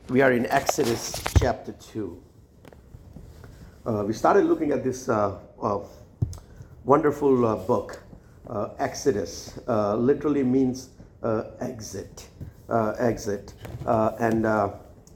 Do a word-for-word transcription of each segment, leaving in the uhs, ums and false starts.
We are in Exodus chapter two. Uh, we started looking at this uh, uh, wonderful uh, book, uh, Exodus. Uh, literally means uh, exit, uh, exit. Uh, and uh,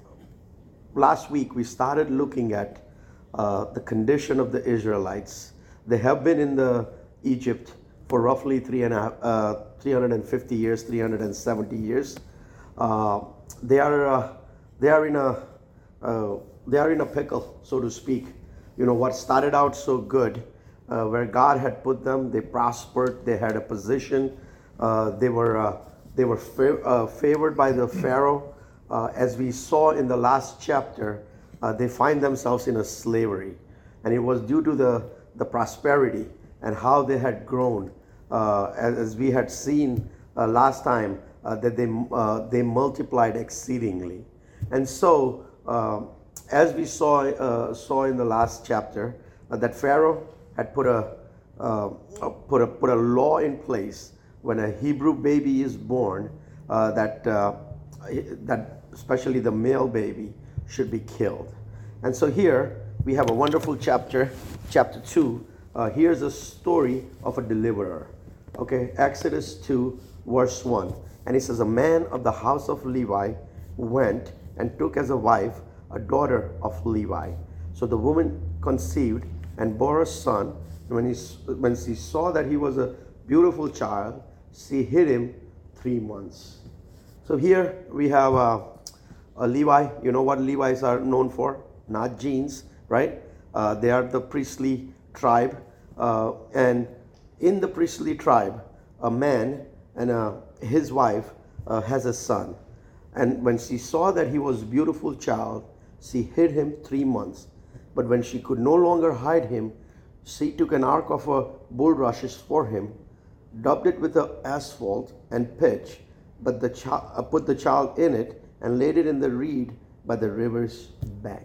last week we started looking at uh, the condition of the Israelites. They have been in the Egypt for roughly three and a half, uh, three hundred fifty years, three hundred seventy years. Uh, they are uh, they are in a uh, they are in a pickle, so to speak. You know, what started out so good, uh, where God had put them, they prospered, they had a position, uh, they were uh, they were fa- uh, favored by the Pharaoh. Uh, as we saw in the last chapter, uh, they find themselves in a slavery, and it was due to the the prosperity and how they had grown, uh, as, as we had seen uh, last time, uh, that they uh, they multiplied exceedingly. And so, uh, as we saw uh, saw in the last chapter, uh, that Pharaoh had put a uh, put a put a law in place when a Hebrew baby is born, uh, that uh, that especially the male baby should be killed. And so here we have a wonderful chapter, chapter two. Uh, here's a story of a deliverer. Okay, Exodus two, verse one, and it says, "A man of the house of Levi went and took as a wife a daughter of Levi. So the woman conceived and bore a son. And when he when she saw that he was a beautiful child, she hid him three months." So here we have uh, a Levi. You know what Levites are known for? Not jeans, right? Uh, they are the priestly tribe, uh, and in the priestly tribe, a man and uh, his wife uh, has a son. And when she saw that he was a beautiful child, she hid him three months. But when she could no longer hide him, she took an ark of uh, bulrushes for him, daubed it with uh, asphalt and pitch, but the chi- uh, put the child in it and laid it in the reed by the river's bank.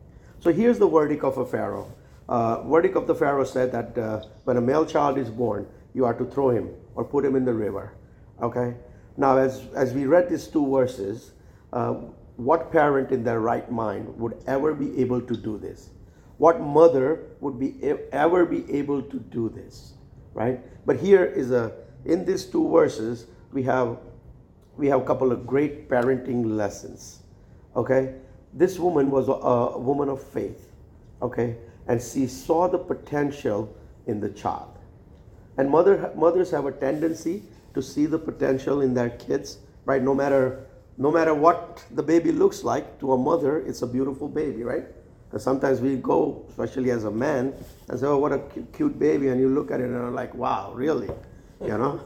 So here's the verdict of a Pharaoh. Uh, verdict of the Pharaoh said that uh, when a male child is born, you are to throw him or put him in the river. Okay. Now, as as we read these two verses, uh, what parent in their right mind would ever be able to do this? What mother would be ever be able to do this, right? But here is a in these two verses we have we have a couple of great parenting lessons. Okay, this woman was a, a woman of faith. Okay, and she saw the potential in the child. And mother mothers have a tendency to see the potential in their kids, right? No matter no matter what the baby looks like, to a mother, it's a beautiful baby, right? Because sometimes we go, especially as a man, and say, "Oh, what a cute baby," and you look at it and are like, "Wow, really?" You know.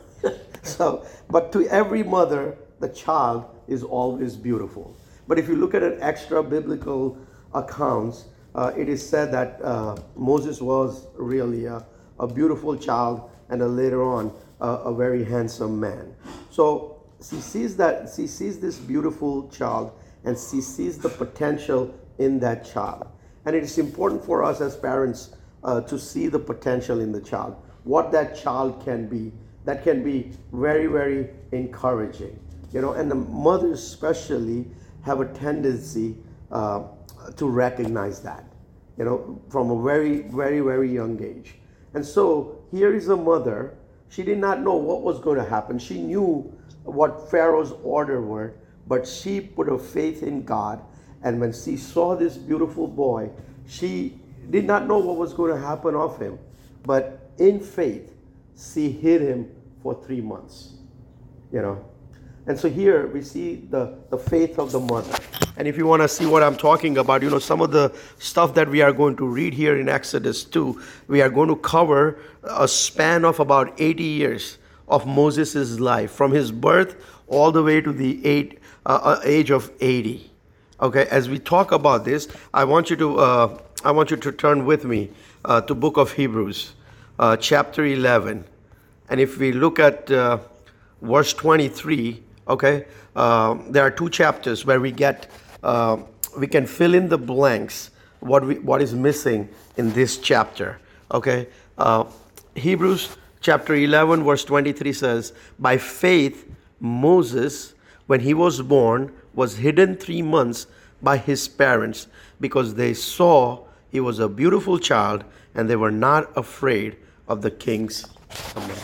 So, but to every mother, the child is always beautiful. But if you look at an extra biblical accounts, uh, it is said that uh, Moses was really a, a beautiful child, and uh, later on uh, a very handsome man. So she sees that she sees this beautiful child, and she sees the potential in that child. And it is important for us as parents uh, to see the potential in the child, what that child can be. That can be very, very encouraging, you know. And the mothers especially have a tendency uh, to recognize that, you know, from a very, very, very young age. And so here is a mother. She did not know what was going to happen. She knew what Pharaoh's order were, but she put her faith in God. And when she saw this beautiful boy, she did not know what was going to happen of him. But in faith, she hid him for three months, you know. And so here we see the, the faith of the mother. And if you want to see what I'm talking about, you know, some of the stuff that we are going to read here in Exodus two, we are going to cover a span of about eighty years of Moses' life, from his birth all the way to the eight, uh, age of eighty. Okay, as we talk about this, I want you to uh, I want you to turn with me uh, to Book of Hebrews, uh, chapter eleven, and if we look at uh, verse twenty-three, okay, uh, there are two chapters where we get uh, we can fill in the blanks what we what is missing in this chapter. Okay, uh, Hebrews chapter eleven, verse twenty-three says, "By faith Moses, when he was born, was hidden three months by his parents because they saw he was a beautiful child and they were not afraid of the king's command.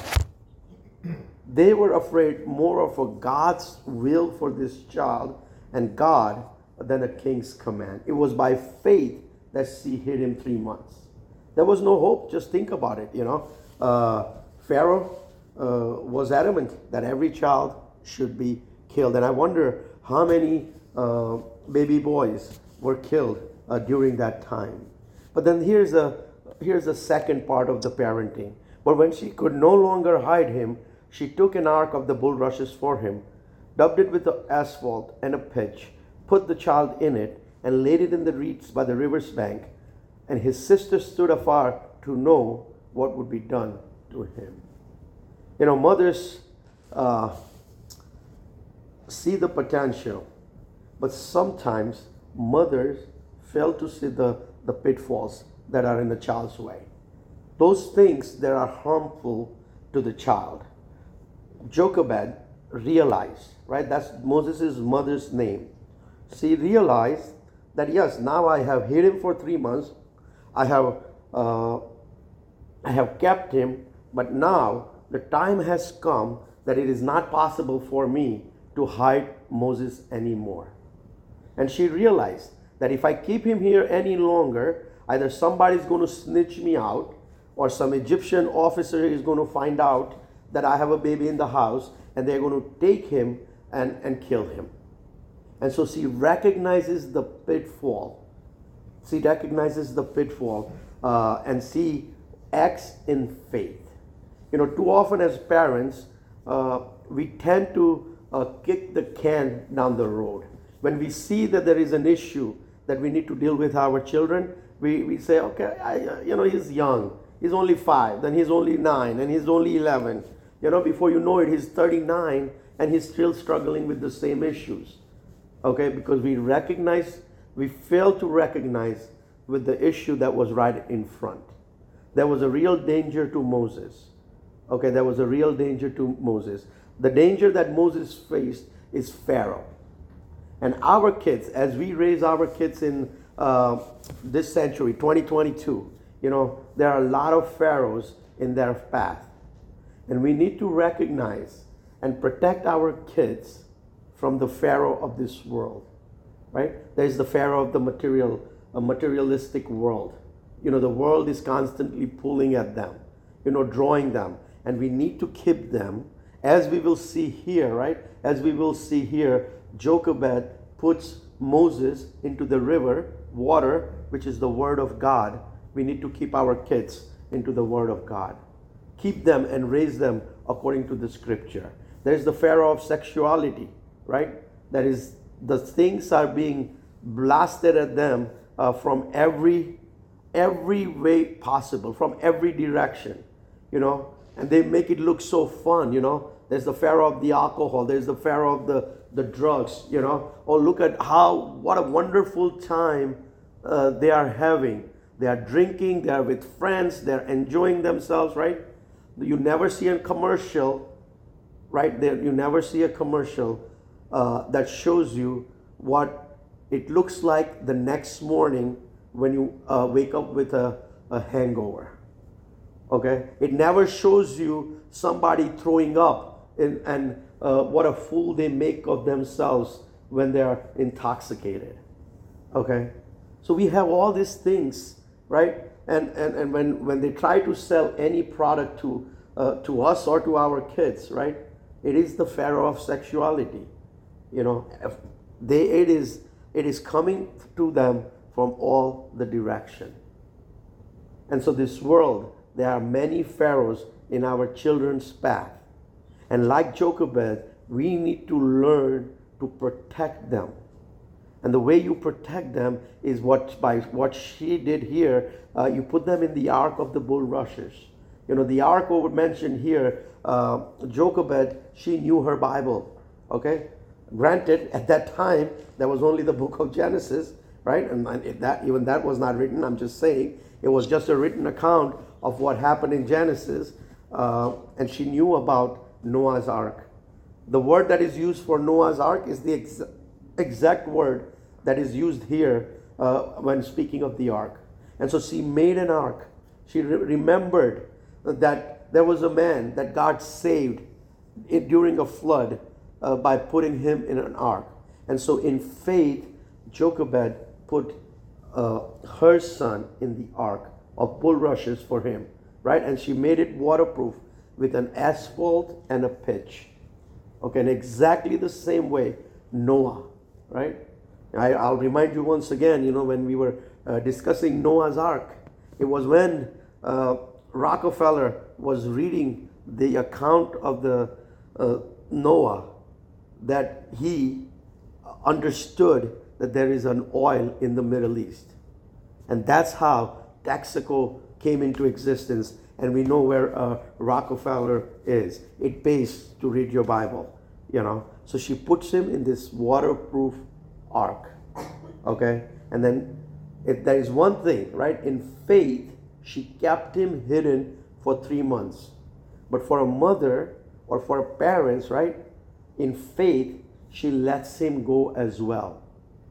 They were afraid more of a God's will for this child and God than a king's command. It was by faith that she hid him three months. There was no hope. Just think about it, you know. Uh, Pharaoh uh, was adamant that every child should be killed. And I wonder how many uh, baby boys were killed uh, during that time. But then here's a, here's the second part of the parenting. But when she could no longer hide him, she took an ark of the bulrushes for him, dubbed it with the asphalt and a pitch, put the child in it, and laid it in the reeds by the river's bank. And his sister stood afar to know what would be done to him. You know, mothers uh, see the potential, but sometimes mothers fail to see the, the pitfalls that are in the child's way. Those things that are harmful to the child. Jochebed realized, right? That's Moses' mother's name. She realized that yes, now I have hid him for three months. I have uh, I have kept him, but now the time has come that it is not possible for me to hide Moses anymore. And she realized that if I keep him here any longer, either somebody's going to snitch me out or some Egyptian officer is going to find out that I have a baby in the house and they're going to take him and, and kill him. And so she recognizes the pitfall. She recognizes the pitfall uh, and she acts in faith. You know, too often as parents, uh, we tend to uh, kick the can down the road. When we see that there is an issue that we need to deal with our children, we, we say, okay, I, uh, you know, he's young. He's only five, then he's only nine, and he's only eleven. You know, before you know it, he's thirty-nine, and he's still struggling with the same issues. Okay, because we recognize, we fail to recognize with the issue that was right in front. There was a real danger to Moses. Okay, there was a real danger to Moses. The danger that Moses faced is Pharaoh. And our kids, as we raise our kids in uh, this century, twenty twenty-two, you know, there are a lot of pharaohs in their path. And we need to recognize and protect our kids from the pharaoh of this world, right? There's the pharaoh of the material, a materialistic world. You know, the world is constantly pulling at them, you know, drawing them. And we need to keep them, as we will see here, right? As we will see here, Jochebed puts Moses into the river, water, which is the word of God. We need to keep our kids into the word of God. Keep them and raise them according to the scripture. There's the pharaoh of sexuality, right? That is, the things are being blasted at them uh, from every every way possible, from every direction, you know, and they make it look so fun, you know. There's the pharaoh of the alcohol, there's the pharaoh of the, the drugs, you know. Oh, look at how, what a wonderful time uh, they are having. They are drinking, they are with friends, they're enjoying themselves, right? You never see a commercial, right? There, you never see a commercial uh, that shows you what it looks like the next morning when you uh, wake up with a, a hangover. Okay? It never shows you somebody throwing up in, and uh, what a fool they make of themselves when they are intoxicated. Okay? So we have all these things, right? And, and, and when, when they try to sell any product to, uh, to us or to our kids, right? It is the pharaoh of sexuality. You know, they, it is, it is coming to them from all the direction. And so this world, there are many pharaohs in our children's path. And like Jochebed, we need to learn to protect them. And the way you protect them is what by what she did here. Uh, you put them in the ark of the bulrushes. You know, the ark over mentioned here, uh, Jochebed, she knew her Bible. Okay? Granted, at that time, there was only the book of Genesis, right? And, and it, that even that was not written. I'm just saying it was just a written account of what happened in Genesis. Uh, and she knew about Noah's ark. The word that is used for Noah's ark is the ex- exact word that is used here uh, when speaking of the ark. And so she made an ark. She re- remembered that there was a man that God saved it during a flood uh, by putting him in an ark. And so in faith, Jochebed put uh, her son in the ark of bulrushes for him, right? And she made it waterproof with an asphalt and a pitch. Okay, and exactly the same way Noah, right? I, I'll remind you once again, you know, when we were uh, discussing Noah's ark, it was when uh, Rockefeller was reading the account of the uh, Noah that he understood that there is an oil in the Middle East. And that's how Texaco came into existence. And we know where uh, Rockefeller is. It pays to read your Bible, you know. So she puts him in this waterproof ark, okay? And then if there is one thing, right? In faith, she kept him hidden for three months. But for a mother or for parents, right? In faith, she lets him go as well.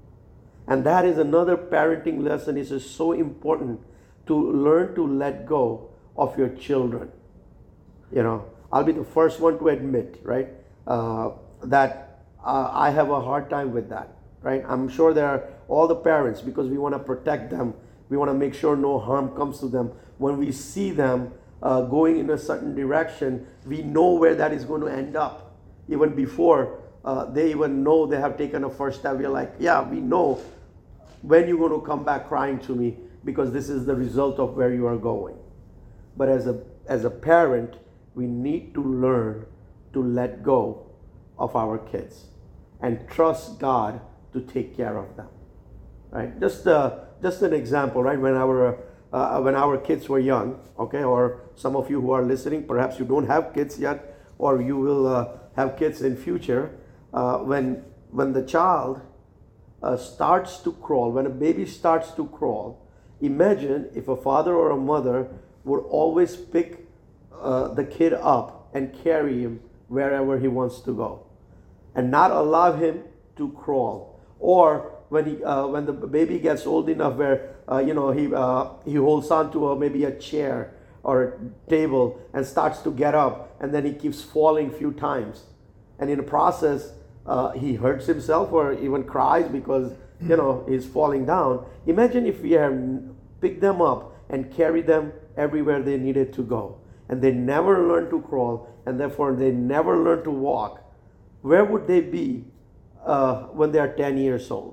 And that is another parenting lesson. It is so important to learn to let go of your children. You know, I'll be the first one to admit, right, uh, that uh, I have a hard time with that, right? I'm sure there are all the parents, because we want to protect them. We want to make sure no harm comes to them. When we see them uh, going in a certain direction, we know where that is going to end up. Even before uh, they even know they have taken a first step, we're like, yeah, we know when you're going to come back crying to me, because this is the result of where you are going. But as a as a parent, we need to learn to let go of our kids and trust God to take care of them. Right? Just uh, just an example, right? When our uh, when our kids were young, okay, or some of you who are listening, perhaps you don't have kids yet, or you will uh, have kids in future. Uh, when when the child uh, starts to crawl, when a baby starts to crawl, imagine if a father or a mother would always pick uh, the kid up and carry him wherever he wants to go, and not allow him to crawl. Or when he uh, when the baby gets old enough where uh, you know he uh, he holds on to a, maybe a chair or a table and starts to get up, and then he keeps falling a few times, and in the process uh, he hurts himself or even cries because you know he's falling down. Imagine if we had picked them up and carried them everywhere they needed to go, and they never learned to crawl, and therefore they never learned to walk. Where would they be uh, when they are ten years old?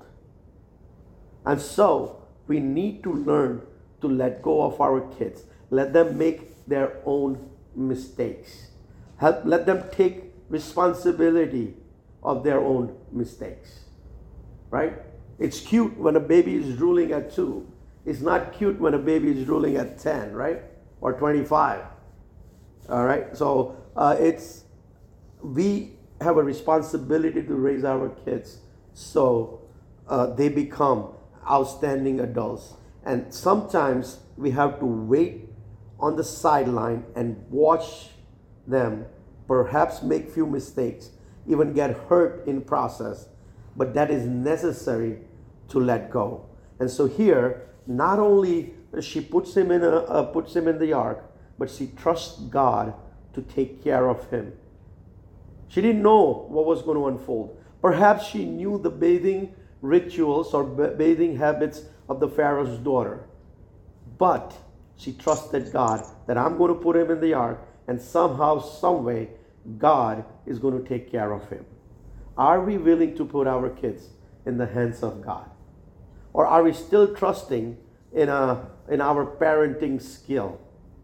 And so we need to learn to let go of our kids. Let them make their own mistakes. Help, let them take responsibility of their own mistakes. Right? It's cute when a baby is drooling at two. It's not cute when a baby is drooling at ten, right? Or twenty-five. All right? So uh, it's we have a responsibility to raise our kids so uh, they become outstanding adults. And sometimes we have to wait on the sideline and watch them perhaps make few mistakes, even get hurt in process, but that is necessary to let go. And so here, not only she puts him in a uh, puts him in the ark, but she trusts God to take care of him. She didn't know what was going to unfold. Perhaps she knew the bathing rituals or bathing habits of the Pharaoh's daughter. But she trusted God that I'm going to put him in the ark, and somehow, some way, God is going to take care of him. Are we willing to put our kids in the hands of God? Or are we still trusting in, a, in our parenting skill?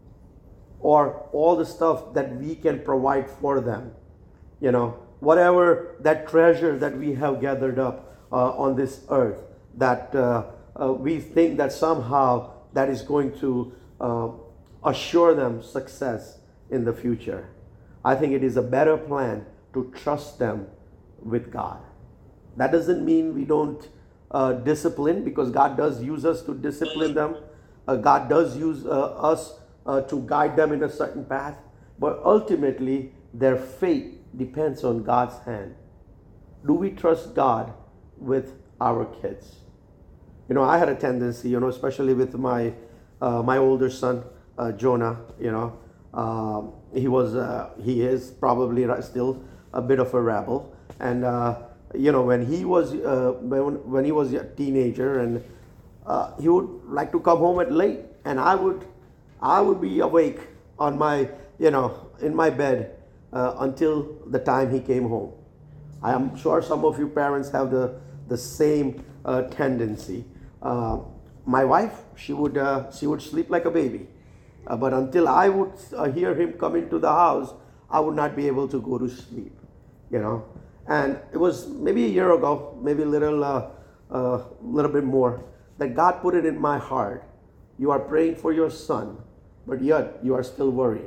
Or all the stuff that we can provide for them? You know, whatever that treasure that we have gathered up uh, on this earth, that uh, uh, we think that somehow that is going to uh, assure them success in the future. I think it is a better plan to trust them with God. That doesn't mean we don't uh, discipline, because God does use us to discipline them. Uh, God does use uh, us uh, to guide them in a certain path. But ultimately, their fate depends on God's hand. Do we trust God with our kids. You know, I had a tendency, you know, especially with my uh, my older son, uh, Jonah. You know, um, he was uh, he is probably ri- still a bit of a rebel, and uh, you know, when he was uh, when when he was a teenager, and uh, he would like to come home at late, and I would I would be awake on my you know in my bed uh, until the time he came home. I am sure some of you parents have the the same uh, tendency. Uh, my wife, she would uh, she would sleep like a baby, uh, but until I would uh, hear him come into the house, I would not be able to go to sleep. You know, and it was maybe a year ago, maybe a little uh, uh, little bit more, that God put it in my heart. You are praying for your son, but yet you are still worrying.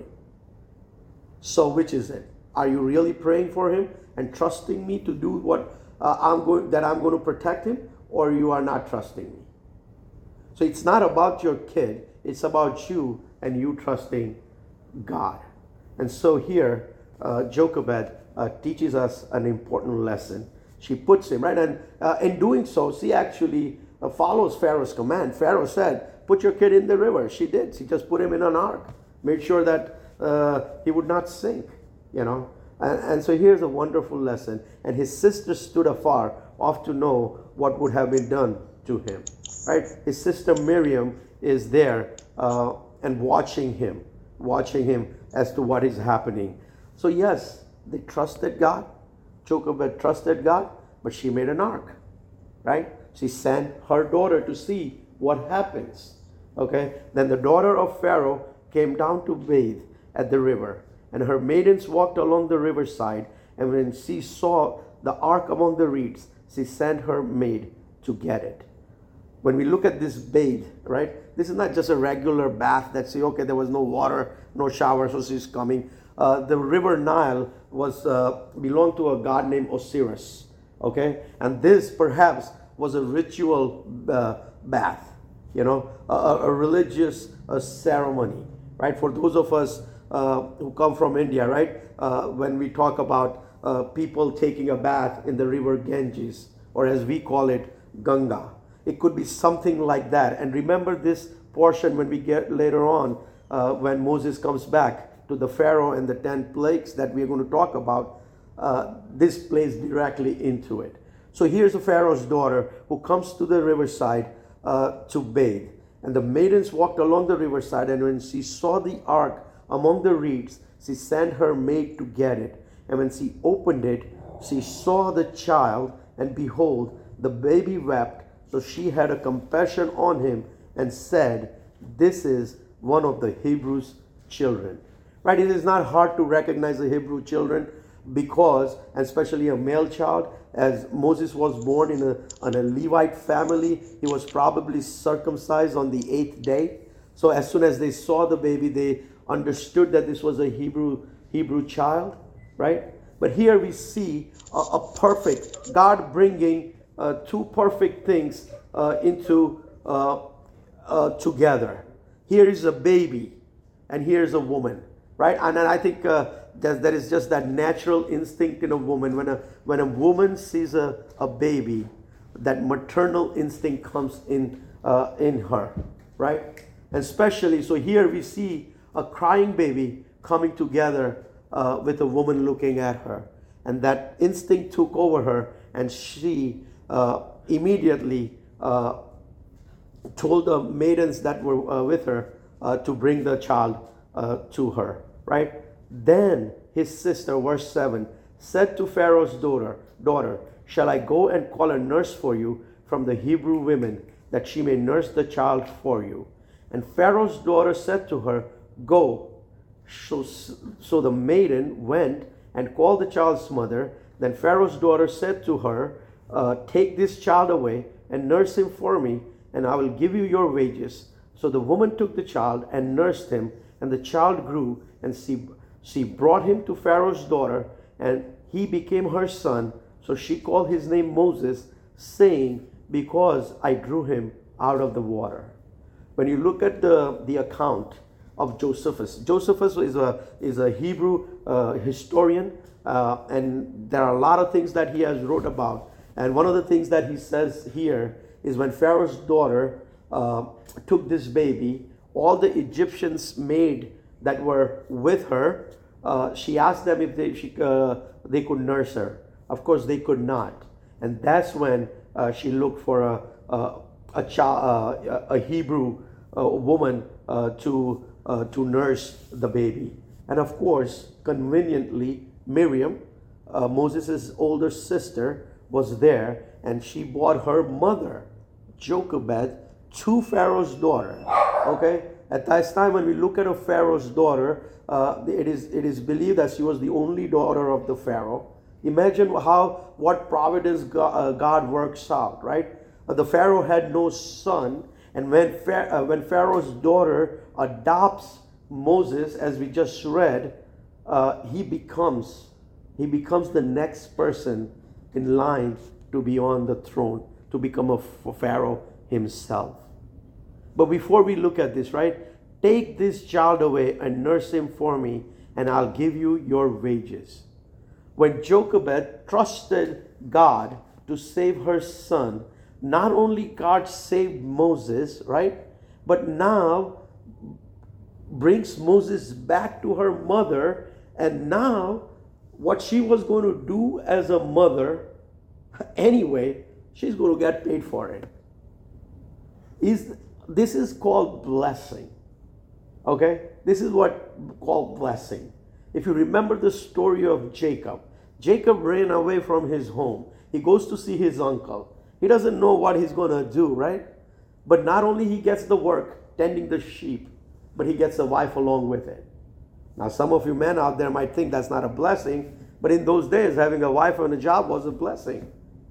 So which is it? Are you really praying for him and trusting me to do what uh, I'm going that I'm going to protect him, or you are not trusting me? So it's not about your kid, it's about you and you trusting God. And so here, uh, Jochebed uh, teaches us an important lesson. She puts him, right? And uh, in doing so, she actually uh, follows Pharaoh's command. Pharaoh said, put your kid in the river. She did. She just put him in an ark, made sure that uh, he would not sink, you know. And, and so here's a wonderful lesson. And his sister stood afar off to know what would have been done to him. Right? His sister Miriam is there uh, and watching him, watching him as to what is happening. So yes, they trusted God. Jochebed trusted God, but she made an ark. Right? She sent her daughter to see what happens. Okay? Then the daughter of Pharaoh came down to bathe at the river. And her maidens walked along the riverside, and when she saw the ark among the reeds, she sent her maid to get it. When we look at this bathe, right, this is not just a regular bath that say, okay, there was no water, no shower, so she's coming. Uh, the river Nile was uh, belonged to a god named Osiris, okay, and this perhaps was a ritual uh, bath, you know, a, a religious uh, ceremony, right? For those of us Uh, who come from India, right? Uh, when we talk about uh, people taking a bath in the river Ganges, or as we call it, Ganga, it could be something like that. And remember this portion when we get later on, uh, when Moses comes back to the Pharaoh and the ten plagues that we're going to talk about. Uh, this plays directly into it. So here's a Pharaoh's daughter who comes to the riverside uh, to bathe, and the maidens walked along the riverside, and when she saw the ark among the reeds, she sent her maid to get it. And when she opened it, she saw the child, and behold, the baby wept. So she had a compassion on him and said, this is one of the Hebrews' children. Right? It is not hard to recognize the Hebrew children because, and especially a male child, as Moses was born in a, in a Levite family, he was probably circumcised on the eighth day. So as soon as they saw the baby, they understood that this was a Hebrew Hebrew child, right? But here we see a, a perfect God bringing uh, two perfect things uh, into uh, uh, together. Here is a baby, and here is a woman, right? And, and I think uh, that that is just that natural instinct in a woman. When a when a woman sees a, a baby, that maternal instinct comes in uh, in her, right? And especially so here we see a crying baby coming together uh, with a woman looking at her. And that instinct took over her, and she uh, immediately uh, told the maidens that were uh, with her uh, to bring the child uh, to her, right? Then his sister, verse seven, said to Pharaoh's daughter, daughter, shall I go and call a nurse for you from the Hebrew women, that she may nurse the child for you? And Pharaoh's daughter said to her, go. So, so the maiden went and called the child's mother. Then Pharaoh's daughter said to her, uh, take this child away and nurse him for me, and I will give you your wages. So the woman took the child and nursed him, and the child grew, and she, she brought him to Pharaoh's daughter, and he became her son. So she called his name Moses, saying, because I drew him out of the water. When you look at the, the account of Josephus. Josephus is a is a Hebrew uh, historian, uh, and there are a lot of things that he has wrote about. And one of the things that he says here is when Pharaoh's daughter uh, took this baby, all the Egyptians maid that were with her, uh, she asked them if they, she, uh, they could nurse her. Of course, they could not. And that's when uh, she looked for a, a, a, child, uh, a Hebrew uh, woman uh, to, uh, to nurse the baby. And of course, conveniently, Miriam, uh, Moses' older sister, was there, and she brought her mother, Jochebed, to Pharaoh's daughter. Okay? At that time, when we look at a Pharaoh's daughter, uh, it is it is believed that she was the only daughter of the Pharaoh. Imagine how what providence God, uh, God works out, right? Uh, the Pharaoh had no son, and when Pharaoh, uh, when Pharaoh's daughter adopts Moses, as we just read, uh, he becomes he becomes the next person in line to be on the throne, to become a Pharaoh himself. But before we look at this, right, take this child away and nurse him for me, and I'll give you your wages. When Jochebed trusted God to save her son, not only God saved Moses, right, but now brings Moses back to her mother, and now what she was going to do as a mother, anyway, she's going to get paid for it. Is this is called blessing. Okay? This is what called blessing. If you remember the story of Jacob, Jacob ran away from his home. He goes to see his uncle. He doesn't know what he's going to do, right? But not only he gets the work tending the sheep, but he gets a wife along with it. Now, some of you men out there might think that's not a blessing, but in those days, having a wife and a job was a blessing.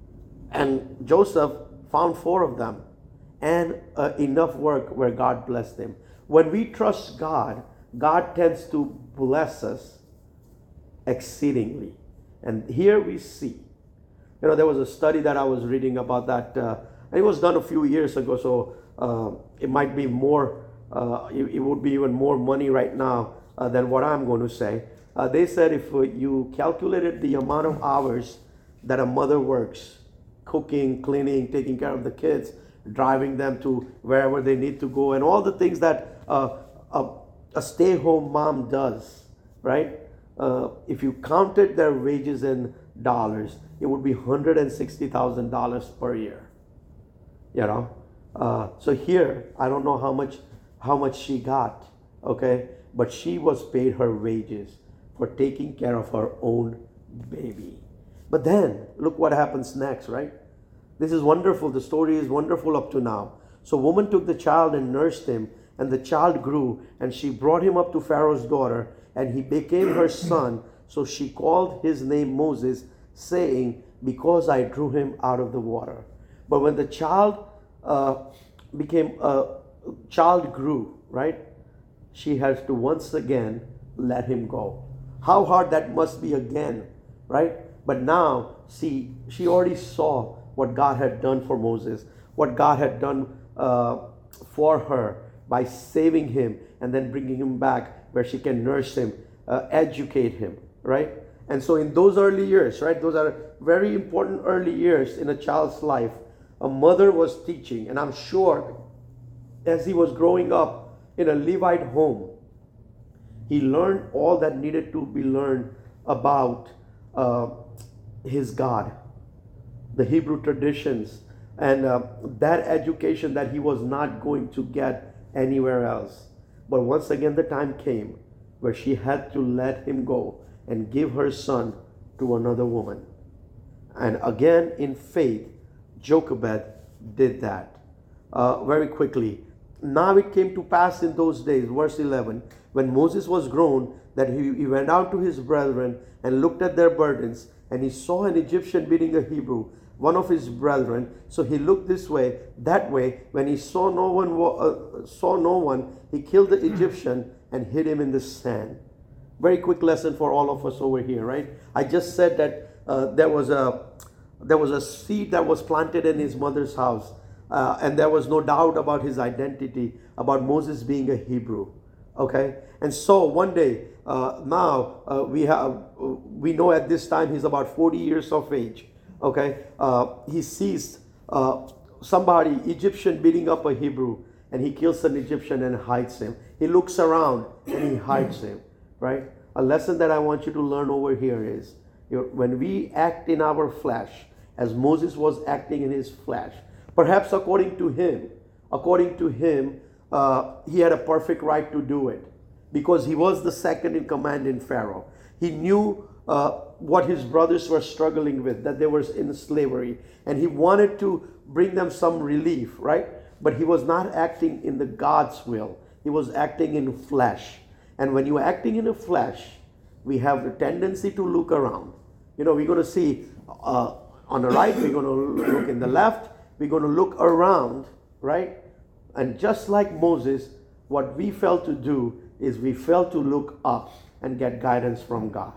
And Joseph found four of them and uh, enough work where God blessed him. When we trust God, God tends to bless us exceedingly. And here we see, you know, there was a study that I was reading about that, uh, and it was done a few years ago, so uh, it might be more, uh, it, it would be even more money right now uh, than what I'm going to say. Uh, they said if uh, you calculated the amount of hours that a mother works, cooking, cleaning, taking care of the kids, driving them to wherever they need to go, and all the things that uh, a, a stay-home mom does, right? Uh, if you counted their wages in dollars, it would be one hundred sixty thousand dollars per year. You know, uh, so here I don't know how much how much she got, okay, but she was paid her wages for taking care of her own baby. But then look what happens next, right? This is wonderful. The story is wonderful up to now. So woman took the child and nursed him, and the child grew, and she brought him up to Pharaoh's daughter, and he became her son. So she called his name Moses, saying, because I drew him out of the water. But when the child uh, became, uh, child grew, right? She has to once again let him go. How hard that must be again, right? But now, see, she already saw what God had done for Moses, what God had done uh, for her by saving him and then bringing him back where she can nurse him, uh, educate him, right? And so in those early years, right, those are very important early years in a child's life. A mother was teaching, and I'm sure as he was growing up in a Levite home, he learned all that needed to be learned about uh, his God, the Hebrew traditions, and uh, that education that he was not going to get anywhere else. But once again, the time came where she had to let him go and give her son to another woman. And again, in faith, Jochebed did that. Uh, very quickly. Now it came to pass in those days, verse eleven, when Moses was grown, that he, he went out to his brethren and looked at their burdens, and he saw an Egyptian beating a Hebrew, one of his brethren. So he looked this way, that way. When he saw no one, uh, saw no one, he killed the Egyptian and hid him in the sand. Very quick lesson for all of us over here, right? I just said that uh, there was a there was a seed that was planted in his mother's house, uh, and there was no doubt about his identity, about Moses being a Hebrew. Okay, and so one day uh, now uh, we have uh, we know at this time he's about forty years of age. Okay, uh, he sees uh, somebody, Egyptian, beating up a Hebrew, and he kills an Egyptian and hides him. He looks around and he hides him, right? A lesson that I want you to learn over here is, you know, when we act in our flesh, as Moses was acting in his flesh, perhaps according to him, according to him, uh, he had a perfect right to do it because he was the second in command in Pharaoh. He knew uh, what his brothers were struggling with, that they were in slavery, and he wanted to bring them some relief, right? But he was not acting in the God's will. He was acting in flesh. And when you're acting in the flesh, we have the tendency to look around. You know, we're going to see uh, on the right, we're going to look in the left, we're going to look around, right? And just like Moses, what we failed to do is we failed to look up and get guidance from God.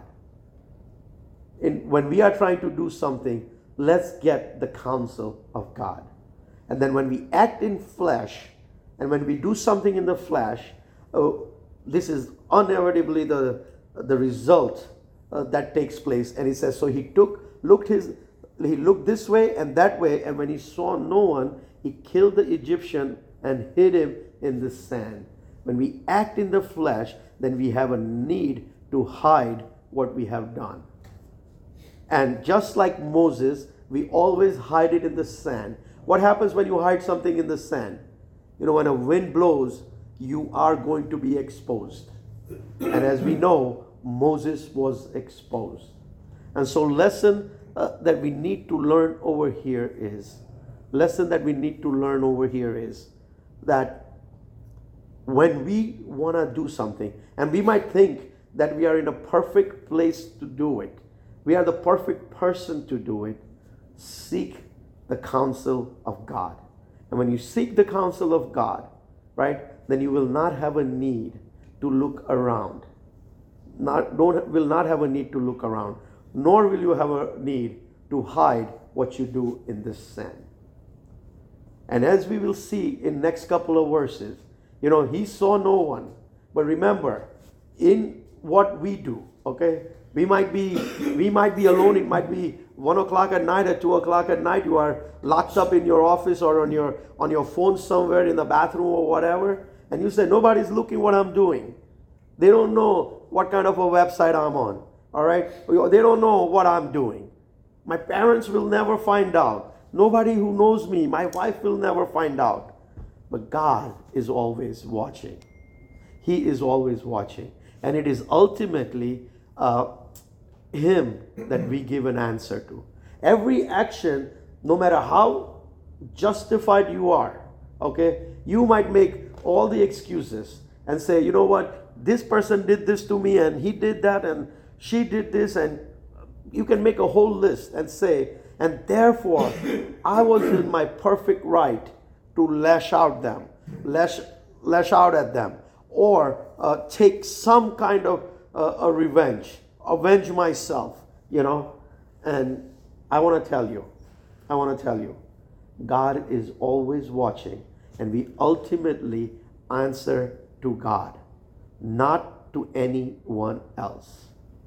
In, when we are trying to do something, let's get the counsel of God. And then when we act in flesh, and when we do something in the flesh, oh, this is inevitably the, the result uh, that takes place. And he says, so he took, looked his, he looked this way and that way, and when he saw no one, he killed the Egyptian and hid him in the sand. When we act in the flesh, then we have a need to hide what we have done. And just like Moses, we always hide it in the sand. What happens when you hide something in the sand? You know, when a wind blows, you are going to be exposed. And as we know, Moses was exposed. And so lesson uh, that we need to learn over here is, lesson that we need to learn over here is that when we want to do something, and we might think that we are in a perfect place to do it, we are the perfect person to do it, seek the counsel of God. And when you seek the counsel of God, right, then you will not have a need to look around. Not, don't, will not have a need to look around, nor will you have a need to hide what you do in this sand. And as we will see in next couple of verses, you know, he saw no one. But remember, in what we do, okay, we might be we might be alone. It might be one o'clock at night, at two o'clock at night. You are locked up in your office or on your on your phone somewhere in the bathroom or whatever, and you say, nobody's looking what I'm doing. They don't know what kind of a website I'm on. All right, they don't know what I'm doing. My parents will never find out. Nobody who knows me, my wife will never find out. But God is always watching. He is always watching, and it is ultimately uh, Him that we give an answer to. Every action, no matter how justified you are, okay, you might make all the excuses and say, you know what, this person did this to me and he did that and she did this, and you can make a whole list and say, and therefore I was in my perfect right to lash out them, lash, lash out at them, or uh, take some kind of uh, a revenge, avenge myself, you know. And I want to tell you, I want to tell you, God is always watching, and we ultimately answer to God, not to anyone else.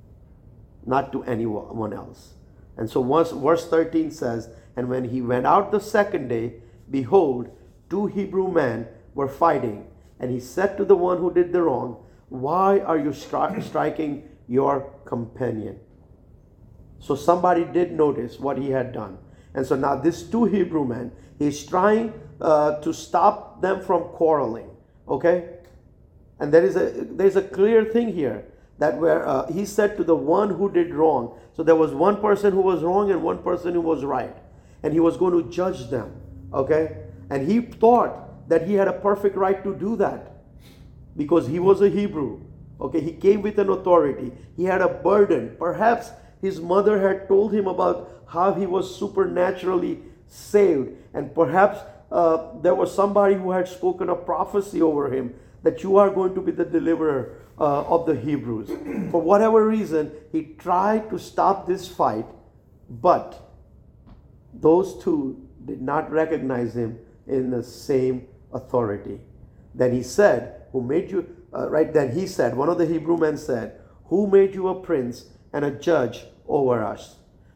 Not to anyone else. And so once, verse thirteen says, and when he went out the second day, behold, two Hebrew men were fighting. And he said to the one who did the wrong, why are you stri- striking your companion? So somebody did notice what he had done. And so now these two Hebrew men, he's trying uh, to stop them from quarreling. Okay? And there is a there's a clear thing here that where uh, he said to the one who did wrong. So there was one person who was wrong and one person who was right. And he was going to judge them. Okay? And he thought that he had a perfect right to do that because he was a Hebrew. Okay? He came with an authority. He had a burden. Perhaps his mother had told him about how he was supernaturally saved. And perhaps uh, there was somebody who had spoken a prophecy over him that you are going to be the deliverer uh, of the Hebrews. For whatever reason, he tried to stop this fight, but those two did not recognize him in the same authority. Then he said, who made you, uh, right then he said, one of the Hebrew men said, who made you a prince and a judge over us?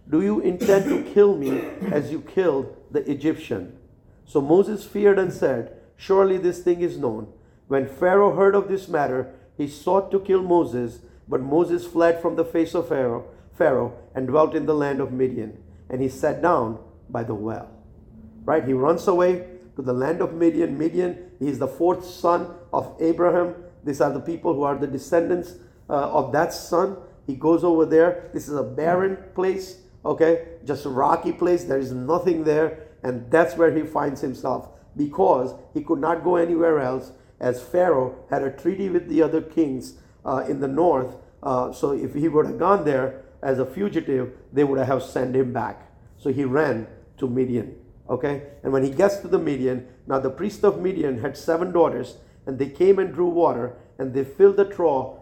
do you intend to kill me as you killed the Egyptian? So Moses feared and said, surely this thing is known. When Pharaoh heard of this matter, he sought to kill Moses, but Moses fled from the face of Pharaoh, Pharaoh and dwelt in the land of Midian. And he sat down by the well. Right? He runs away to the land of Midian. Midian, he is the fourth son of Abraham. These are the people who are the descendants uh, of that son. He goes over there. This is a barren place, okay? Just a rocky place. There is nothing there. And that's where he finds himself, because he could not go anywhere else, as Pharaoh had a treaty with the other kings uh, in the north. Uh, so if he would have gone there as a fugitive, they would have sent him back. So he ran to Midian, okay? And when he gets to the Midian, now the priest of Midian had seven daughters, and they came and drew water, and they filled the trough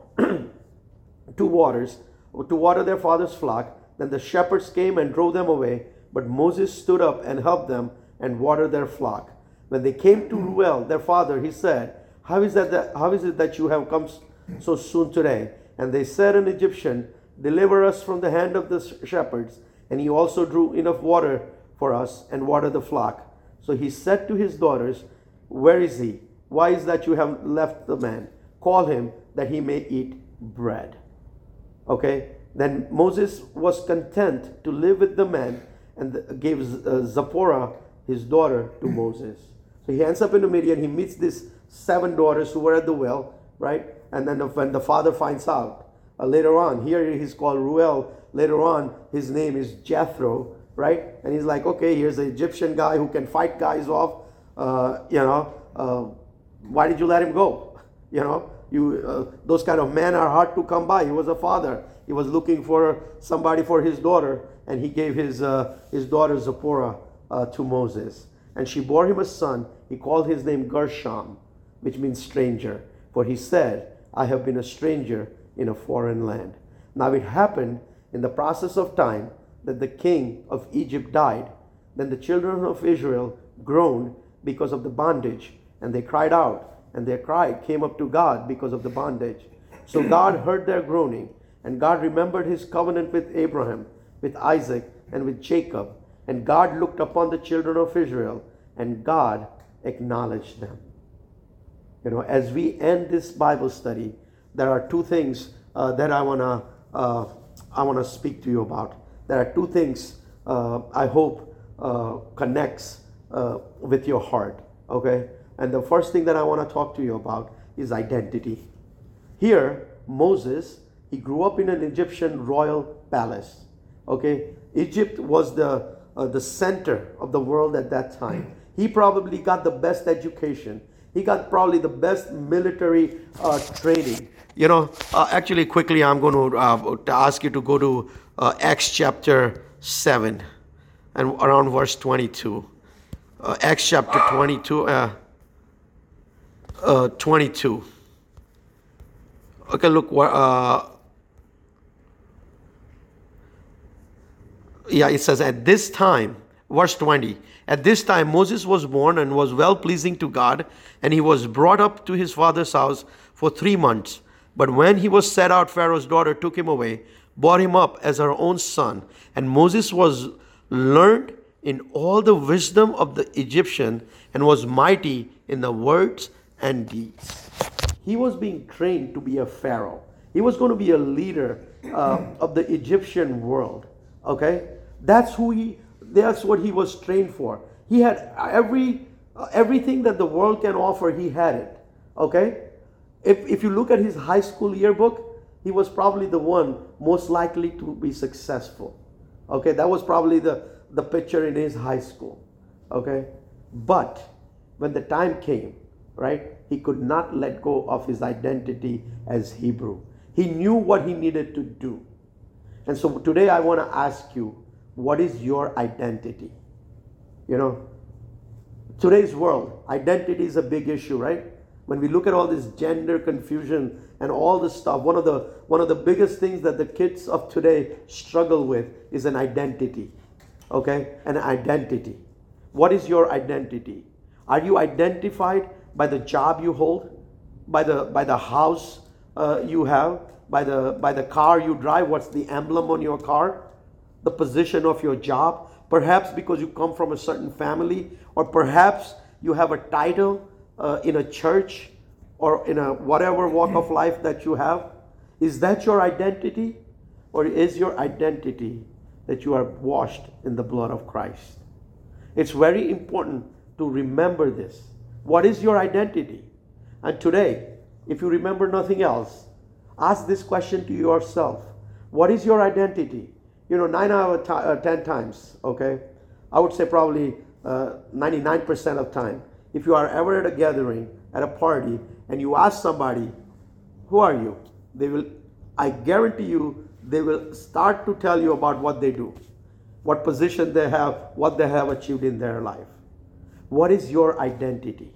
to waters, to water their father's flock. Then the shepherds came and drove them away, but Moses stood up and helped them and watered their flock. When they came to Ruel, their father, he said, How is that, that how is it that you have come so soon today? And they said, an Egyptian, deliver us from the hand of the shepherds. And he also drew enough water for us and watered the flock. So he said to his daughters, where is he? Why is that you have left the man? Call him that he may eat bread. Okay? Then Moses was content to live with the man and gave uh, Zipporah, his daughter, to Moses. So he ends up in the Midian. He meets these seven daughters who were at the well, right? And then when the father finds out, uh, later on, here he's called Ruel. Later on, his name is Jethro, right? And he's like, okay, here's an Egyptian guy who can fight guys off. Uh, you know, uh, why did you let him go? You know, you uh, those kind of men are hard to come by. He was a father. He was looking for somebody for his daughter, and he gave his uh, his daughter Zipporah uh, to Moses. And she bore him a son. He called his name Gershom, which means stranger. For he said, I have been a stranger in a foreign land. Now it happened in the process of time that the king of Egypt died. Then the children of Israel groaned because of the bondage, and they cried out, and their cry came up to God because of the bondage. So God heard their groaning, and God remembered his covenant with Abraham, with Isaac, and with Jacob. And God looked upon the children of Israel, and God acknowledged them. You know, as we end this Bible study, there are two things uh, that I wanna uh, I wanna speak to you about. There are two things uh, I hope uh, connects uh, with your heart. Okay, and the first thing that I want to talk to you about is identity. Here, Moses, he grew up in an Egyptian royal palace. Okay, Egypt was the uh, the center of the world at that time. He probably got the best education. He got probably the best military uh, training. You know, uh, actually, quickly, I'm going to, uh, to ask you to go to uh, Acts chapter seven and around verse twenty-two. Uh, Acts chapter twenty-two, uh, uh, twenty-two. Okay, look, uh, yeah, it says, at this time, verse twenty, at this time Moses was born and was well pleasing to God, and he was brought up to his father's house for three months. But when he was set out, Pharaoh's daughter took him away, brought him up as her own son. And Moses was learned in all the wisdom of the Egyptian, and was mighty in the words and deeds. He was being trained to be a pharaoh. He was going to be a leader uh, of the Egyptian world. Okay, that's who he. That's what he was trained for. He had every uh, everything that the world can offer. He had it. Okay, if if you look at his high school yearbook, he was probably the one most likely to be successful. Okay, that was probably the the picture in his high school. Okay, but when the time came, right, he could not let go of his identity as Hebrew. He knew what he needed to do. And so today I want to ask you, what is your identity? You know, today's world, identity is a big issue, right? When we look at all this gender confusion and all this stuff, one of the one of the biggest things that the kids of today struggle with is an identity. Okay? An identity. What is your identity? Are you identified by the job you hold? By the by the house uh, you have? By the by the car you drive? What's the emblem on your car? the position of your job, perhaps because you come from a certain family, or perhaps you have a title uh, in a church or in a whatever walk of life that you have. Is that your identity? Or is your identity that you are washed in the blood of Christ? It's very important to remember this. What is your identity? And today, if you remember nothing else, ask this question to yourself. What is your identity? You know, nine out of t- uh, ten times, okay? I would say probably uh, ninety-nine percent of time. If you are ever at a gathering, at a party, and you ask somebody, who are you? They will, I guarantee you, they will start to tell you about what they do, what position they have, what they have achieved in their life. What is your identity?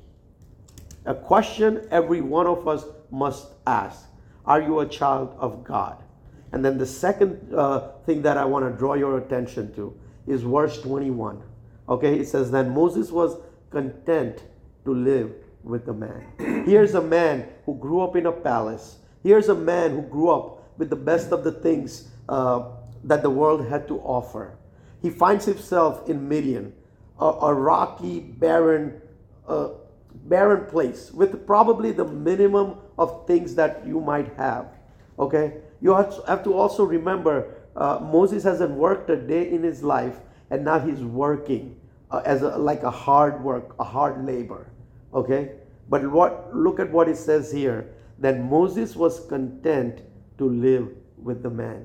A question every one of us must ask. Are you a child of God? And then the second uh, thing that I want to draw your attention to is verse twenty-one. Okay, it says, then Moses was content to live with the man. Here's a man who grew up in a palace. Here's a man who grew up with the best of the things uh, that the world had to offer. He finds himself in Midian, a, a rocky, barren, uh, barren place with probably the minimum of things that you might have. Okay, you have to also remember uh, Moses hasn't worked a day in his life, and now he's working uh, as a, like a hard work, a hard labor. Okay, but what? Look at what it says here. That Moses was content to live with the man.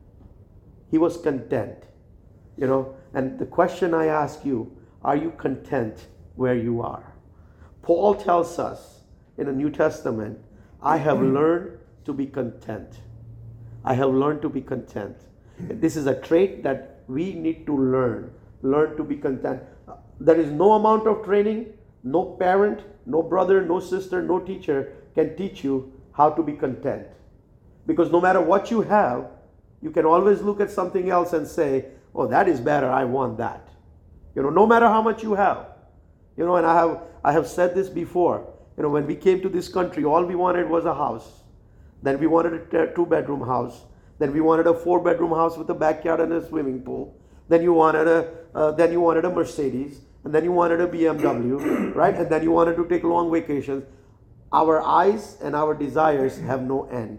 He was content, you know. And the question I ask you: are you content where you are? Paul tells us in the New Testament, I have learned to be content. I have learned to be content. This is a trait that we need to learn. Learn to be content. There is no amount of training, no parent, no brother, no sister, no teacher can teach you how to be content. Because no matter what you have, you can always look at something else and say, oh, that is better, I want that. You know, no matter how much you have. You know, and I have I have said this before. You know, when we came to this country, all we wanted was a house. Then we wanted a two-bedroom house. Then we wanted a four-bedroom house with a backyard and a swimming pool. Then you wanted a uh, then you wanted a Mercedes, and then you wanted a B M W, right? And then you wanted to take long vacations. Our eyes and our desires have no end.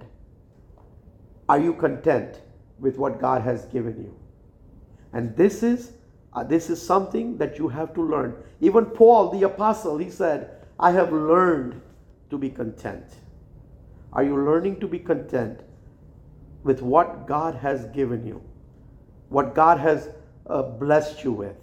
Are you content with what God has given you? And this is uh, this is something that you have to learn. Even Paul, the apostle, he said, I have learned to be content. Are you learning to be content with what God has given you? What God has uh, blessed you with?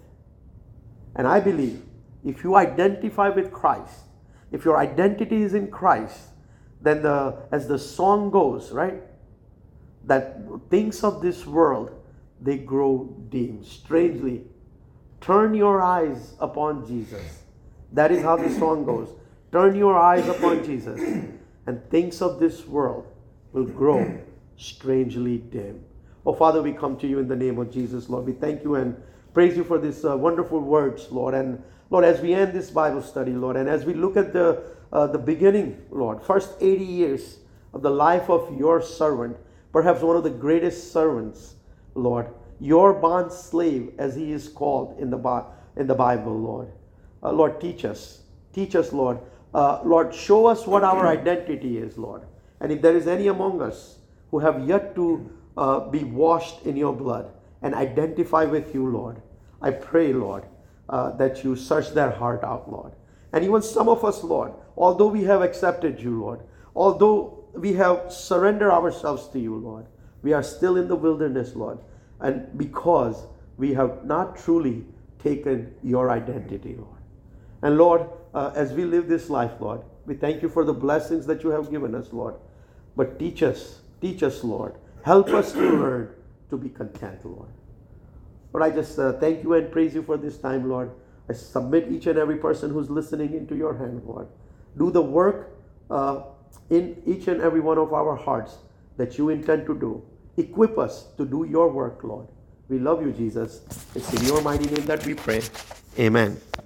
And I believe if you identify with Christ, if your identity is in Christ, then the as the song goes, right? That things of this world, they grow dim. Strangely, turn your eyes upon Jesus. That is how the song goes. Turn your eyes upon Jesus, and things of this world will grow strangely dim. Oh, Father, we come to you in the name of Jesus, Lord. We thank you and praise you for these uh, wonderful words, Lord. And Lord, as we end this Bible study, Lord, and as we look at the uh, the beginning, Lord, first eighty years of the life of your servant, perhaps one of the greatest servants, Lord, your bond slave, as he is called in the in the Bible, Lord. Uh, Lord, teach us, teach us, Lord. Uh, Lord, show us what our identity is, Lord. And if there is any among us who have yet to uh, be washed in your blood and identify with you, Lord, I pray, Lord, uh, that you search their heart out, Lord. And even some of us, Lord, although we have accepted you, Lord, although we have surrendered ourselves to you, Lord, we are still in the wilderness, Lord. And because we have not truly taken your identity, Lord. And Lord, uh, as we live this life, Lord, we thank you for the blessings that you have given us, Lord. But teach us, teach us, Lord. Help us to learn to be content, Lord. Lord, I just uh, thank you and praise you for this time, Lord. I submit each and every person who's listening into your hand, Lord. Do the work uh, in each and every one of our hearts that you intend to do. Equip us to do your work, Lord. We love you, Jesus. It's in your mighty name that we pray. Amen.